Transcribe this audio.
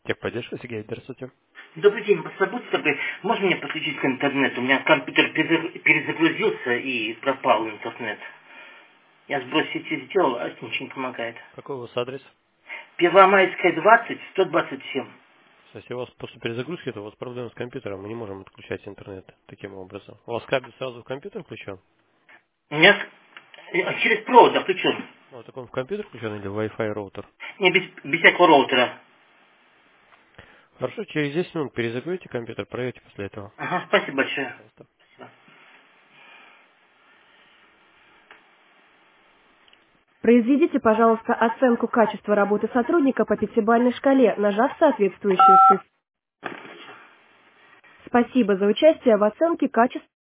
Техподдержка, Сергей, здравствуйте. Добрый день, будьте добры, можно мне подключить к интернету? У меня компьютер перезагрузился и пропал интернет. Я сброс сети сделал, а это ничего не помогает. Какой у вас адрес? Первомайская, 20, 127. Если у вас после перезагрузки, то у вас проблемы с компьютером, мы не можем отключать интернет таким образом. У вас кабель сразу в компьютер включен? У меня через провод включен. Ну, так он в компьютер включен или в Wi-Fi роутер? Не без всякого роутера. Хорошо, через 10 минут перезагрузите компьютер, проверьте после этого. Ага, спасибо большое. Пожалуйста. Спасибо. Произведите, пожалуйста, оценку качества работы сотрудника по пятибалльной шкале, нажав соответствующую цифру. Спасибо за участие в оценке качества.